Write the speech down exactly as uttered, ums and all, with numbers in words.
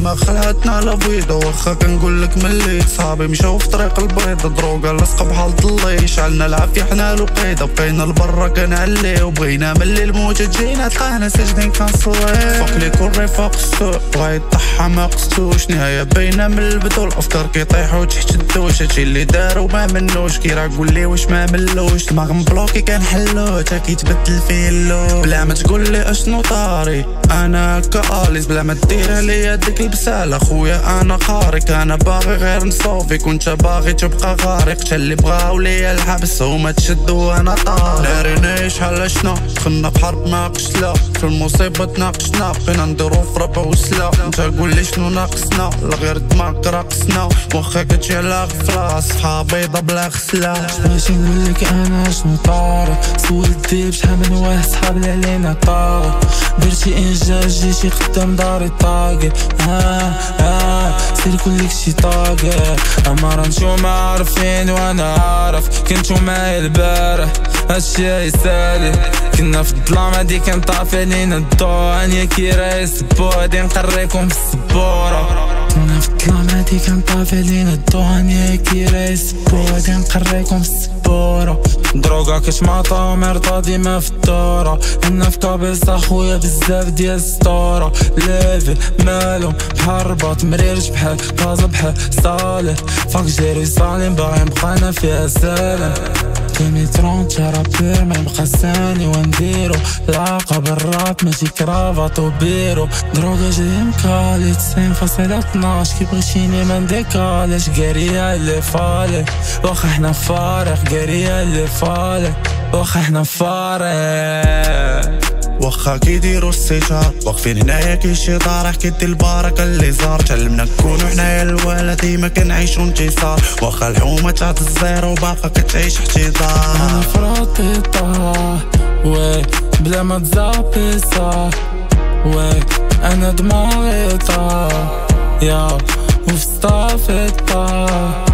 ما خلعتنا لبيضة واخا كنقولك مليت صحابي مشاو في طريق البيضة دروغا لاصقة بحال ضلي شعلنا العافية حنا لقيدة بقينا لبرا كنعليو بغينا ملي الموت تجينا تلقانا ساجدين كنصويو فوق لي كوري فوق السوق بغا يضحى ما قصتوش نهاية باينة من البدو الافكار كيطيحو تحت الدوش هادشي اللي دارو ما منوش كي راه قولي واش ما ملوش دماغ مبلوكي كنحلو تا كيتبدل فيه اللون بلا ما تقولي اشنو طاري انا كاليز بلا ما دير عليا ديك البسالة خويا انا خارق انا باغي غير نصوفيك وانت باغي تبقى غارق تا اللي بغاو ليا الحبس هما تشدو وانا طارق ناريني شحال شنا دخلنا في حرب ما قشلا في المصيبة تناقشنا بقينا نديرو في ربع وسلا انت قولي شنو ناقصنا لا غير دماغ راقصنا واخا كتجي على غفلة صفحة بيضا بلا غسلة باش نقولك انا شنو طارق سولتي بشحال من واحد صحاب اللي علينا طاغي درتي انجاز جيتي قدام داري طاقي ها ها سير كلك شي طاقي اما راه نتوما عارفين وانا عارف كنتو معايا البارح هادشي يسالي كنا في الظلام هادي كنطافي علينا الضوء انيا كي راهي سبو هادي نقريكم في السبورة كنا في الظلام هادي كنطافي علينا الضوء انيا كي راهي سبو هادي نقريكم في السبورة دروغا كتماطا ومرضى ديما في الدورة هنا في كابيسا خويا بزاف ديال السطورة ليفل مالهم بحال رباط مريرج بحال كازا بحال صالح فاك جيري صالم باغي نبقى انا فيها سالم كيمي ترونت رابير ما يبقى ثاني ونديرو العاقة بالراب ماشي كرافات وبيرو دروغا جاي مكالي تسعين فاصلة اثناش كي بغيتيني ما نديكاليش قارية اللي فالي واخا حنا فارق قارية اللي فالي واخا حنا فارق واخا كيديرو الستار واقفين هنايا كي شي طارح كيدي البركة اللي زار تعلمنا نكونو حنايا الوالا ديما كنعيشو انتصار واخا الحومة تاع الزيرو باقا كتعيش احتضار انا فرطي طاح وي بلا ما تزابيسا وي انا دماغي طاح يا وفي صافي طاح